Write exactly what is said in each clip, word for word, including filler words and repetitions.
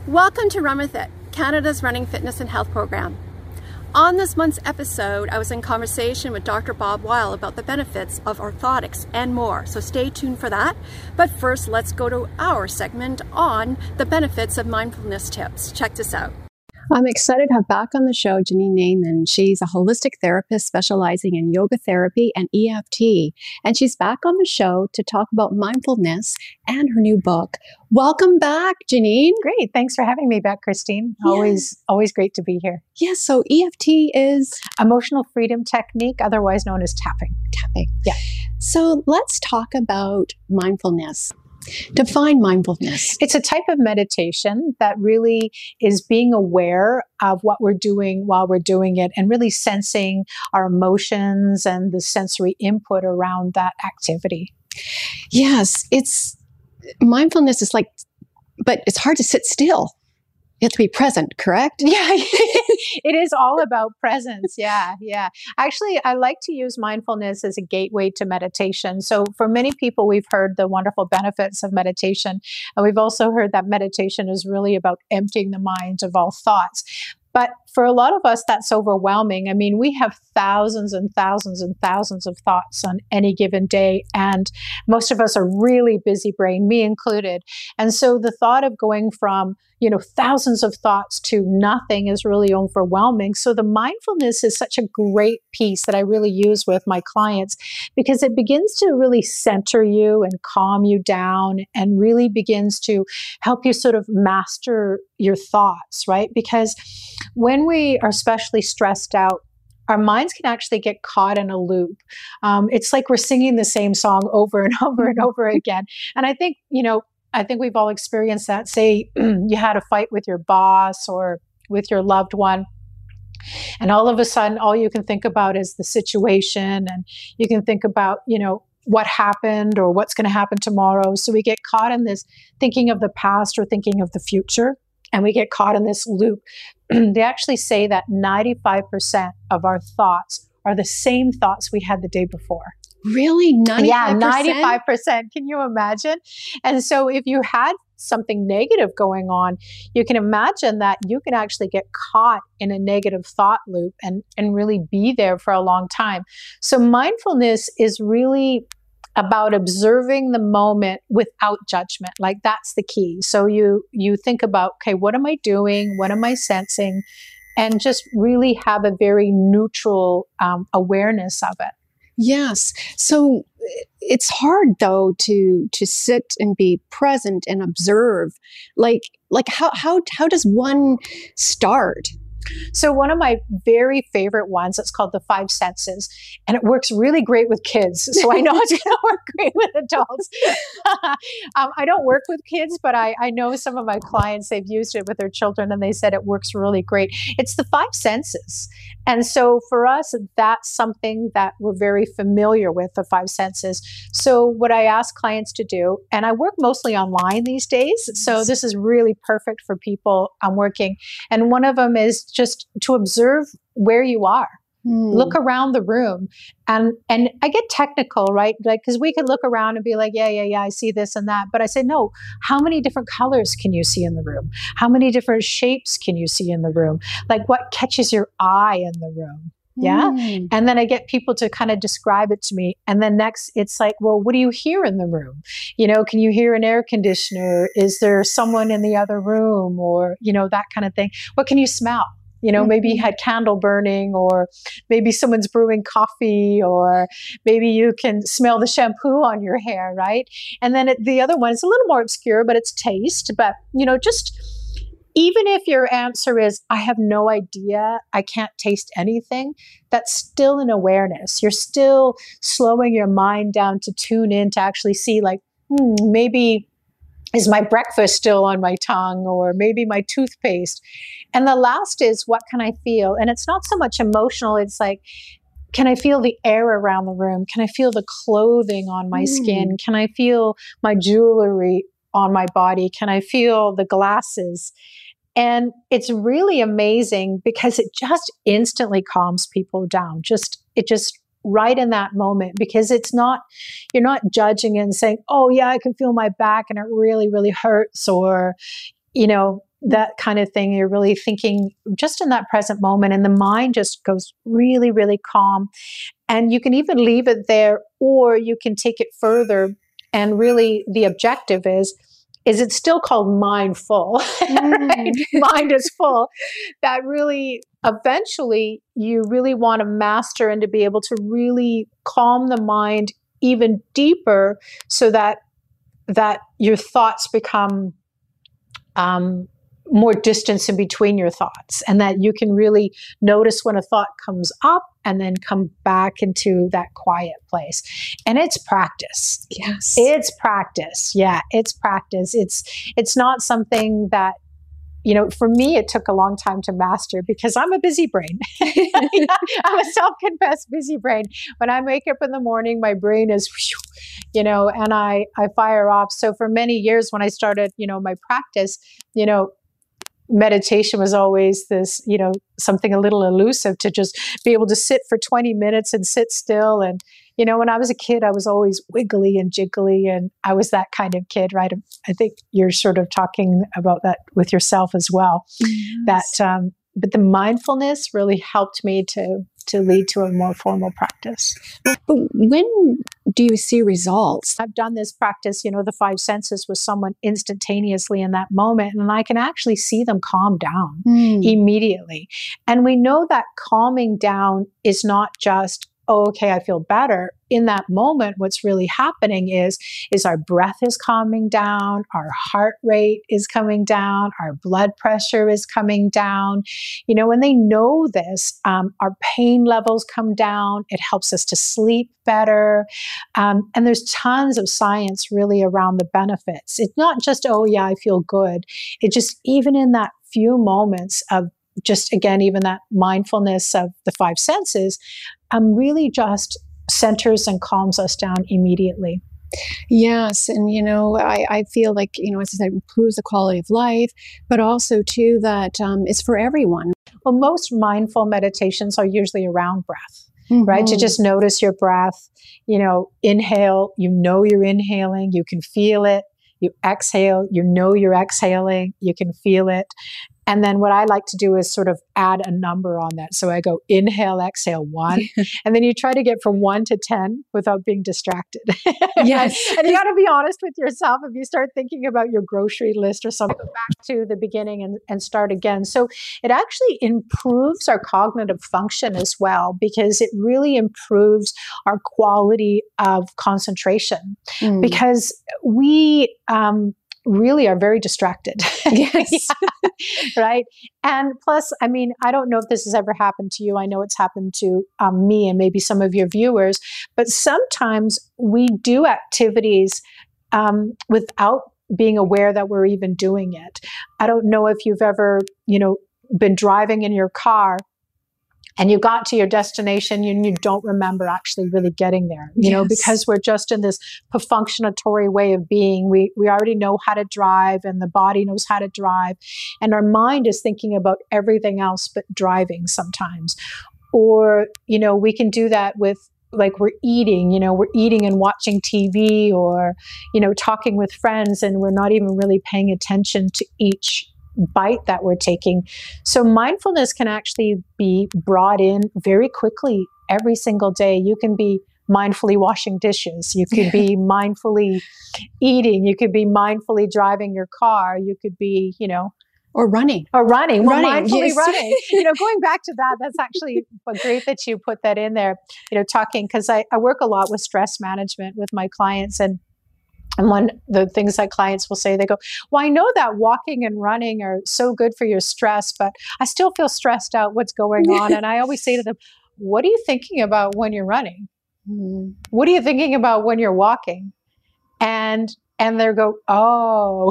Welcome to Run With It, Canada's running fitness and health program. On this month's episode, I was in conversation with Doctor Bob Weil about the benefits of orthotics and more, so stay tuned for that. But first, let's go to our segment on the benefits of mindfulness tips. Check this out. I'm excited to have back on the show Janine Naiman. She's a holistic therapist specializing in yoga therapy and E F T. And she's back on the show to talk about mindfulness and her new book. Welcome back, Janine. Great. Thanks for having me back, Christine. Yeah. Always, always great to be here. Yes. Yeah, so E F T is? Emotional freedom technique, otherwise known as tapping. Tapping. Yeah. So let's talk about mindfulness. Define mindfulness. It's a type of meditation that really is being aware of what we're doing while we're doing it and really sensing our emotions and the sensory input around that activity. Yes, it's mindfulness is like, but it's hard to sit still. You have to be present, correct? Yeah, it is all about presence. Yeah, yeah. Actually, I like to use mindfulness as a gateway to meditation. So for many people, we've heard the wonderful benefits of meditation. And we've also heard that meditation is really about emptying the mind of all thoughts. But for a lot of us, that's overwhelming. I mean, we have thousands and thousands and thousands of thoughts on any given day. And most of us are really busy brain, me included. And so the thought of going from, you know, thousands of thoughts to nothing is really overwhelming. So the mindfulness is such a great piece that I really use with my clients because it begins to really center you and calm you down and really begins to help you sort of master your thoughts, right? Because when we are especially stressed out, our minds can actually get caught in a loop. Um, it's like we're singing the same song over and over and over again. And I think, you know, I think we've all experienced that. Say you had a fight with your boss or with your loved one, and all of a sudden, all you can think about is the situation, and you can think about, you know, what happened or what's going to happen tomorrow. So we get caught in this thinking of the past or thinking of the future, and we get caught in this loop. They actually say that ninety-five percent of our thoughts are the same thoughts we had the day before. Really? ninety-five percent? Yeah, ninety-five percent. Can you imagine? And so if you had something negative going on, you can imagine that you can actually get caught in a negative thought loop and, and really be there for a long time. So mindfulness is really about observing the moment without judgment. Like that's the key. So you you think about, okay, what am I doing? What am I sensing? And just really have a very neutral um, awareness of it. Yes. So it's hard though to to sit and be present and observe. Like like how how how does one start? So one of my very favorite ones, it's called the five senses, and it works really great with kids. So I know it's going to work great with adults. um, I don't work with kids, but I, I know some of my clients, they've used it with their children and they said it works really great. It's the five senses. And so for us, that's something that we're very familiar with, the five senses. So what I ask clients to do, and I work mostly online these days, so this is really perfect for people I'm working. And one of them is just to observe where you are. Mm. Look around the room. And and I get technical, right? Like, because we could look around and be like, yeah, yeah, yeah, I see this and that. But I say, no, how many different colors can you see in the room? How many different shapes can you see in the room? Like, what catches your eye in the room? Yeah. Mm. And then I get people to kind of describe it to me. And then next it's like, well, what do you hear in the room? You know, can you hear an air conditioner? Is there someone in the other room? Or, you know, that kind of thing. What can you smell? You know, mm-hmm. maybe you had candle burning, or maybe someone's brewing coffee, or maybe you can smell the shampoo on your hair, right? And then it, the other one is a little more obscure, but it's taste. But, you know, just even if your answer is, I have no idea, I can't taste anything, that's still an awareness. You're still slowing your mind down to tune in to actually see like, hmm, maybe is my breakfast still on my tongue, or maybe my toothpaste. And the last is, what can I feel? And it's not so much emotional. It's like, can I feel the air around the room? Can I feel the clothing on my mm. skin? Can I feel my jewelry on my body? Can I feel the glasses? And it's really amazing because it just instantly calms people down. Just, it just right in that moment, because it's not, you're not judging and saying, oh yeah, I can feel my back and it really, really hurts. Or, you know, that kind of thing. You're really thinking just in that present moment, and the mind just goes really, really calm. And you can even leave it there, or you can take it further. And really, the objective is, is it's still called mindful, Mm. right? Mind is full. That really, eventually, you really want to master and to be able to really calm the mind even deeper, so that that your thoughts become um, more distance in between your thoughts, and that you can really notice when a thought comes up and then come back into that quiet place. And it's practice. Yes. It's practice. Yeah, it's practice. It's it's not something that, you know, for me, it took a long time to master, because I'm a busy brain. I'm a self-confessed busy brain. When I wake up in the morning, my brain is, you know, and I, I fire off. So for many years, when I started, you know, my practice, you know, meditation was always this, you know, something a little elusive, to just be able to sit for twenty minutes and sit still. And, you know, when I was a kid, I was always wiggly and jiggly, and I was that kind of kid, right? I think you're sort of talking about that with yourself as well. Yes. That, um, but the mindfulness really helped me to to lead to a more formal practice. But when do you see results? I've done this practice, you know, the five senses, with someone instantaneously in that moment, and I can actually see them calm down Mm. immediately. And we know that calming down is not just, oh, okay, I feel better. In that moment, what's really happening is, is our breath is calming down, our heart rate is coming down, our blood pressure is coming down. You know, when they know this, um, our pain levels come down. It helps us to sleep better. Um, and there's tons of science really around the benefits. It's not just, oh yeah, I feel good. It just, even in that few moments of just, again, even that mindfulness of the five senses, um, really just centers and calms us down immediately. Yes. And, you know, I, I feel like, you know, as I said, it improves the quality of life, but also, too, that um, it's for everyone. Well, most mindful meditations are usually around breath, Mm-hmm. right? To just notice your breath, you know, inhale, you know you're inhaling, you can feel it. You exhale, you know you're exhaling, you can feel it. And then what I like to do is sort of add a number on that. So I go inhale, exhale, one. And then you try to get from one to ten without being distracted. Yes. And you got to be honest with yourself. If you start thinking about your grocery list or something, go back to the beginning and, and start again. So it actually improves our cognitive function as well, because it really improves our quality of concentration. Mm. Because we, um, really are very distracted. Yes. Yeah. Right. And plus, I mean, I don't know if this has ever happened to you. I know it's happened to um, me and maybe some of your viewers, but sometimes we do activities um, without being aware that we're even doing it. I don't know if you've ever, you know, been driving in your car and you got to your destination and you don't remember actually really getting there, you Yes. know, because we're just in this perfunctionatory way of being. We we already know how to drive, and the body knows how to drive. And our mind is thinking about everything else but driving sometimes. Or, you know, we can do that with, like, we're eating, you know, we're eating and watching T V, or, you know, talking with friends, and we're not even really paying attention to each bite that we're taking. So mindfulness can actually be brought in very quickly every single day. You can be mindfully washing dishes. You could be mindfully eating. You could be mindfully driving your car. You could be, you know, Or running. or running. Well, Running, mindfully yes. running. You know, going back to that, that's actually great that you put that in there, you know, talking, because I, I work a lot with stress management with my clients. And And one of the things that clients will say, they go, well, I know that walking and running are so good for your stress, but I still feel stressed out. What's going on? And I always say to them, what are you thinking about when you're running? Mm. What are you thinking about when you're walking? And and they go, oh,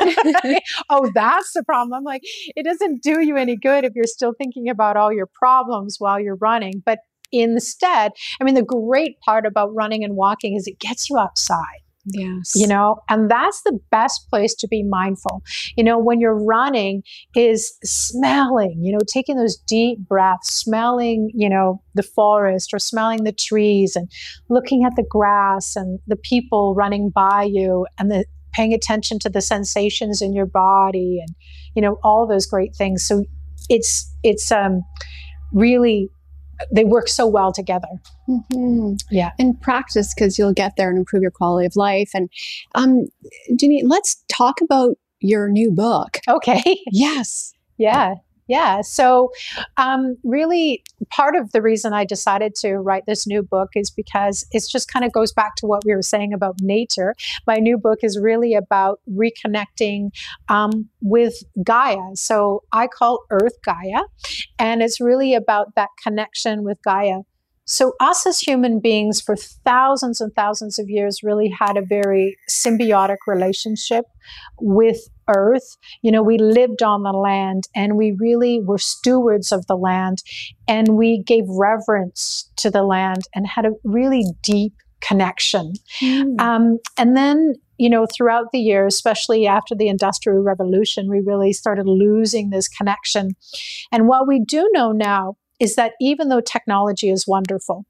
oh, that's the problem. I'm like, it doesn't do you any good if you're still thinking about all your problems while you're running. But instead, I mean, the great part about running and walking is it gets you outside. Yes. You know, and that's the best place to be mindful. You know, when you're running, is smelling, you know, taking those deep breaths, smelling, you know, the forest, or smelling the trees, and looking at the grass and the people running by you, and the paying attention to the sensations in your body, and you know, all those great things. So it's it's um, really, they work so well together. Mm-hmm. Yeah. And practice, because you'll get there and improve your quality of life. And um, Janine, let's talk about your new book. Okay. Yes. Yeah. Yeah. So um, really part of the reason I decided to write this new book is because it just kind of goes back to what we were saying about nature. My new book is really about reconnecting um, with Gaia. So I call Earth Gaia, and it's really about that connection with Gaia. So us as human beings for thousands and thousands of years really had a very symbiotic relationship with Earth. You know, we lived on the land, and we really were stewards of the land, and we gave reverence to the land and had a really deep connection. Mm. Um, and then, you know, throughout the years, especially after the Industrial Revolution, we really started losing this connection. And what we do know now is that even though technology is wonderful,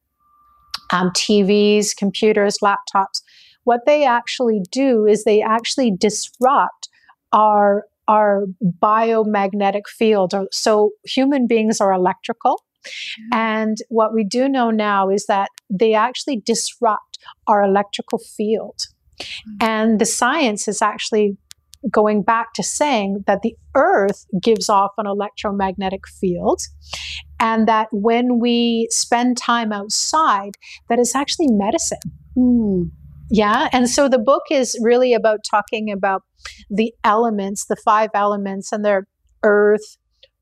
um, T Vs, computers, laptops, what they actually do is they actually disrupt our, our biomagnetic field. So human beings are electrical. Mm-hmm. And what we do know now is that they actually disrupt our electrical field. Mm-hmm. And the science is actually going back to saying that the Earth gives off an electromagnetic field, and that when we spend time outside, that is actually medicine. Mm. Yeah. And so the book is really about talking about the elements, the five elements, and they're earth,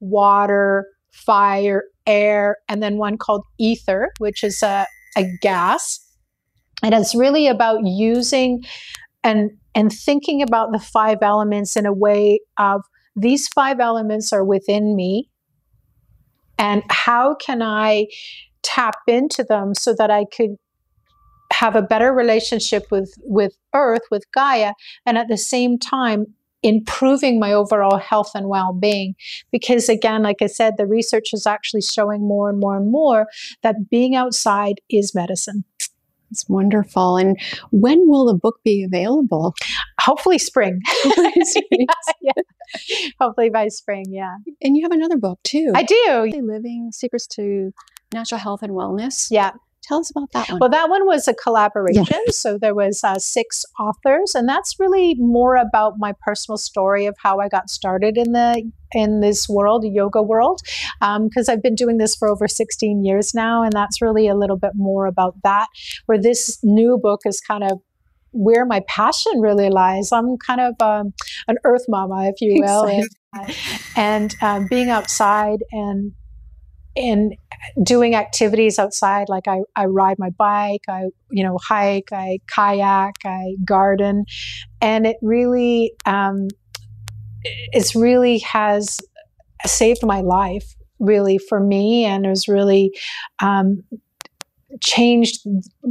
water, fire, air, and then one called ether, which is a, a gas. And it's really about using and and thinking about the five elements in a way of, these five elements are within me, and how can I tap into them so that I could have a better relationship with, with Earth, with Gaia, and at the same time improving my overall health and well-being. Because again, like I said, the research is actually showing more and more and more that being outside is medicine. It's wonderful. And when will the book be available? Hopefully spring. yeah, yeah. Hopefully by spring, yeah. And you have another book too. I do. Living Secrets to Natural Health and Wellness. Yeah. Tell us about that one. Well, that one was a collaboration. Yeah. So there was uh, six authors, and that's really more about my personal story of how I got started in the in this world, the yoga world, because um, I've been doing this for over sixteen years now, and that's really a little bit more about that. Where this new book is kind of where my passion really lies. I'm kind of um, an earth mama, if you will, and, uh, and um, being outside and and doing activities outside, like I, I ride my bike, I, you know, hike, I kayak, I garden. And it really, um, it's really has saved my life, really, for me. And it's really um, changed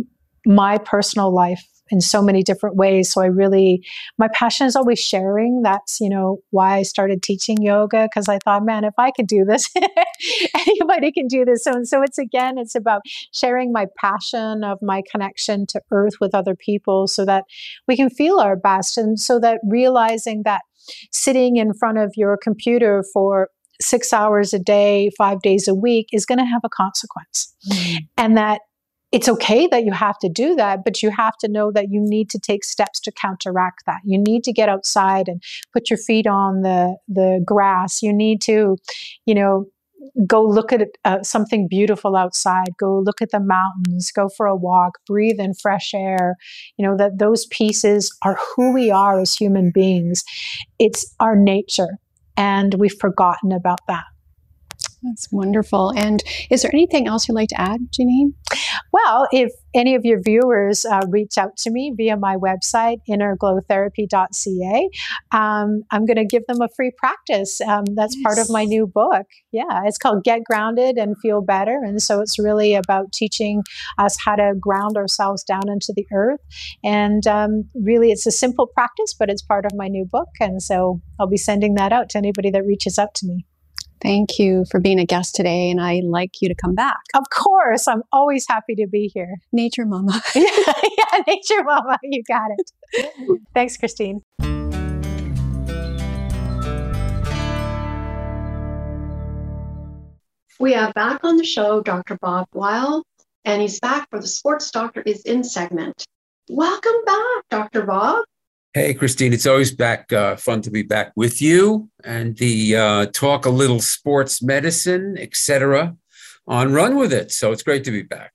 my personal life in so many different ways. So I really, my passion is always sharing. That's, you know, why I started teaching yoga, because I thought, man, if I could do this, anybody can do this. So, and so it's, again, it's about sharing my passion of my connection to Earth with other people so that we can feel our best. And so that realizing that sitting in front of your computer for six hours a day, five days a week is going to have a consequence. Mm. And that it's okay that you have to do that, but you have to know that you need to take steps to counteract that. You need to get outside and put your feet on the, the grass. You need to, you know, go look at uh, something beautiful outside. Go look at the mountains. Go for a walk. Breathe in fresh air. You know, that those pieces are who we are as human beings. It's our nature, and we've forgotten about that. That's wonderful. And is there anything else you'd like to add, Janine? Well, if any of your viewers uh, reach out to me via my website, inner glow therapy dot c a, um, I'm going to give them a free practice. Um, that's yes. part of my new book. Yeah, it's called Get Grounded and Feel Better. And so it's really about teaching us how to ground ourselves down into the earth. And um, really, it's a simple practice, but it's part of my new book. And so I'll be sending that out to anybody that reaches out to me. Thank you for being a guest today, and I'd like you to come back. Of course, I'm always happy to be here. Nature Mama. yeah, yeah, Nature Mama, you got it. Thanks, Christine. We have back on the show Doctor Bob Weil, and he's back for the Sports Doctor is In segment. Welcome back, Doctor Bob. Hey, Christine, it's always back uh, fun to be back with you and the uh, talk a little sports medicine, et cetera, on Run With It. So it's great to be back.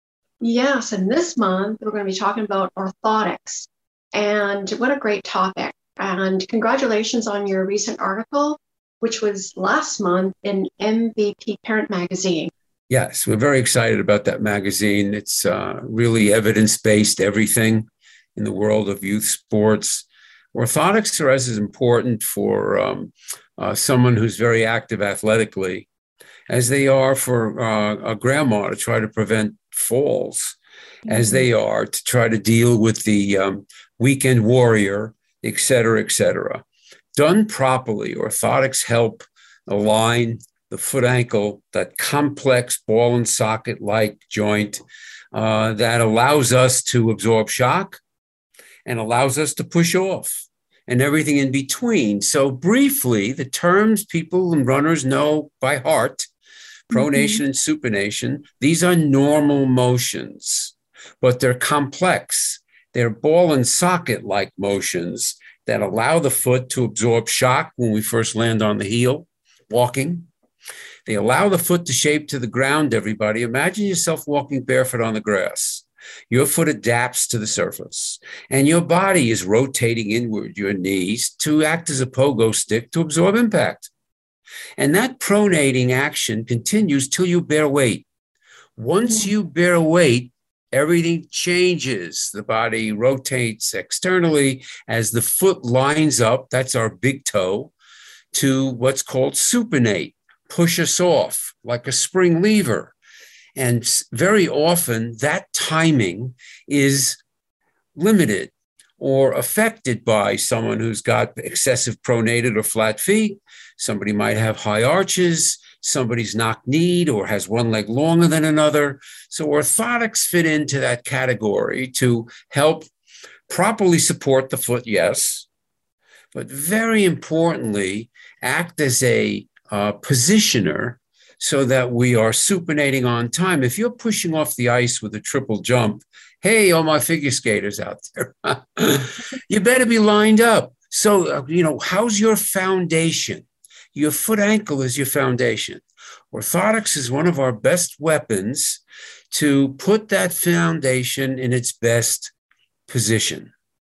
Yes, and this month we're going to be talking about orthotics. And what a great topic. And congratulations on your recent article, which was last month in M V P Parent Magazine. Yes, we're very excited about that magazine. It's uh, really evidence-based, everything in the world of youth sports. Orthotics are as important for um, uh, someone who's very active athletically as they are for uh, a grandma to try to prevent falls, mm-hmm. as they are to try to deal with the um, weekend warrior, et cetera, et cetera. Done properly, orthotics help align the foot ankle, that complex ball and socket-like joint uh, that allows us to absorb shock and allows us to push off and everything in between. So briefly, the terms people and runners know by heart, pronation mm-hmm. and supination, these are normal motions, but they're complex. They're ball and socket-like motions that allow the foot to absorb shock when we first land on the heel, walking. They allow the foot to shape to the ground, everybody. Imagine yourself walking barefoot on the grass. Your foot adapts to the surface, and your body is rotating inward, your knees, to act as a pogo stick to absorb impact. And that pronating action continues till you bear weight. Once you bear weight, everything changes. The body rotates externally as the foot lines up, that's our big toe, to what's called supinate, push us off like a spring lever. And very often that timing is limited or affected by someone who's got excessive pronated or flat feet. Somebody might have high arches. Somebody's knock-kneed or has one leg longer than another. So orthotics fit into that category to help properly support the foot, yes, but very importantly, act as a uh, positioner so that we are supinating on time. If you're pushing off the ice with a triple jump, hey, all my figure skaters out there, you better be lined up. So, uh, you know, how's your foundation? Your foot ankle is your foundation. Orthotics is one of our best weapons to put that foundation in its best position.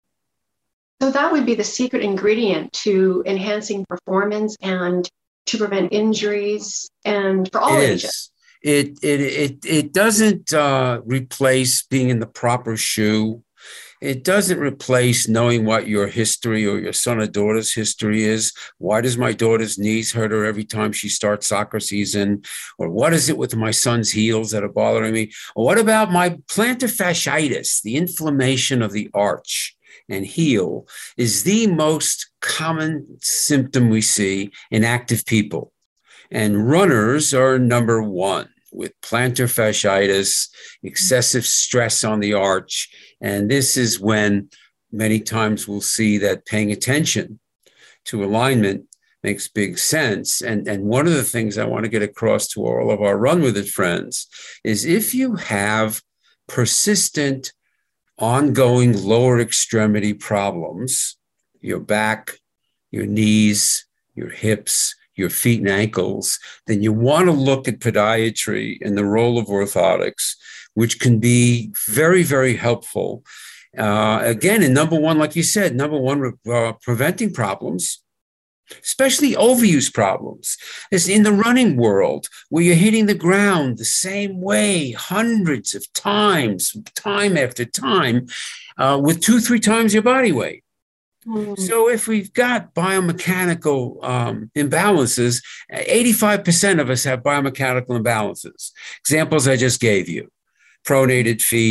So that would be the secret ingredient to enhancing performance and to prevent injuries and for all it ages. Is. It, it, it, it doesn't uh, replace being in the proper shoe. It doesn't replace knowing what your history or your son or daughter's history is. Why does my daughter's knees hurt her every time she starts soccer season? Or what is it with my son's heels that are bothering me? Or what about my plantar fasciitis, the inflammation of the arch and heel is the most common symptom we see in active people. And runners are number one with plantar fasciitis, excessive stress on the arch. And this is when many times we'll see that paying attention to alignment makes big sense. And, and one of the things I want to get across to all of our Run With It friends is if you have persistent, ongoing lower extremity problems, your back, your knees, your hips, your feet and ankles, then you want to look at podiatry and the role of orthotics, which can be very, very helpful. Uh, again, in number one, like you said, number one, uh, preventing problems, especially overuse problems. It's in the running world where you're hitting the ground the same way hundreds of times, time after time, uh, with two, three times your body weight. Mm. So if we've got biomechanical um, imbalances, eighty-five percent of us have biomechanical imbalances. Examples I just gave you, pronated feet,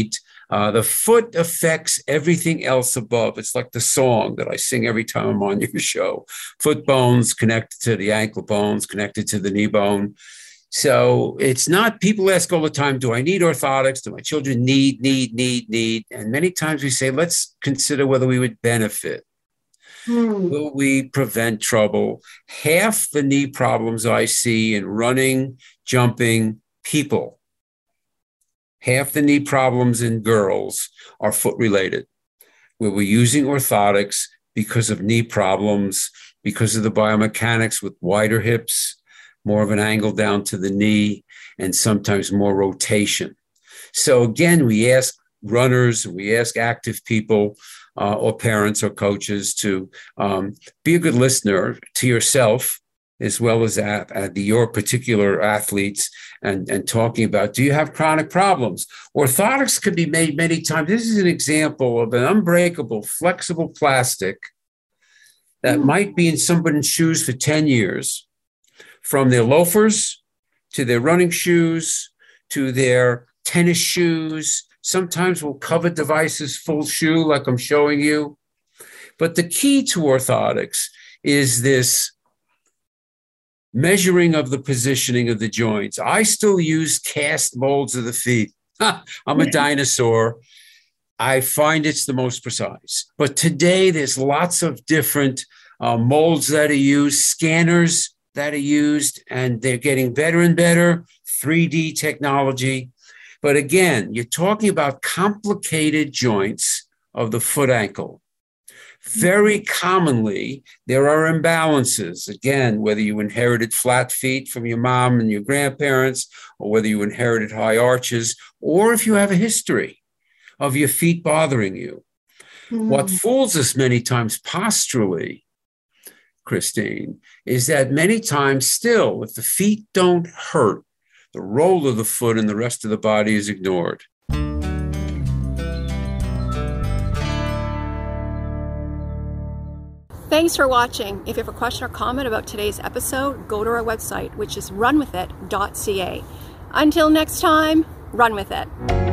Uh, the foot affects everything else above. It's like the song that I sing every time I'm on your show. Foot bones connected to the ankle bones, connected to the knee bone. So it's not, people ask all the time, do I need orthotics? Do my children need, need, need, need? And many times we say, let's consider whether we would benefit. Hmm. Will we prevent trouble? Half the knee problems I see in running, jumping, people, half the knee problems in girls are foot related, where we're using orthotics because of knee problems, because of the biomechanics with wider hips, more of an angle down to the knee, and sometimes more rotation. So again, we ask runners, we ask active people, uh, or parents or coaches to um, be a good listener to yourself, as well as at, at the, your particular athletes, and, and talking about, do you have chronic problems? Orthotics could be made many times. This is an example of an unbreakable, flexible plastic that mm. might be in somebody's shoes for ten years, from their loafers to their running shoes to their tennis shoes. Sometimes we'll cover devices full shoe like I'm showing you. But the key to orthotics is this measuring of the positioning of the joints. I still use cast molds of the feet. I'm a dinosaur. I find it's the most precise. But today there's lots of different uh, molds that are used, scanners that are used, and they're getting better and better, three D technology. But again, you're talking about complicated joints of the foot ankle. Very commonly, there are imbalances. Again, whether you inherited flat feet from your mom and your grandparents, or whether you inherited high arches, or if you have a history of your feet bothering you. Mm. What fools us many times posturally, Christine, is that many times still, if the feet don't hurt, the role of the foot and the rest of the body is ignored. Thanks for watching. If you have a question or comment about today's episode, go to our website, which is run with it dot c a. Until next time, run with it.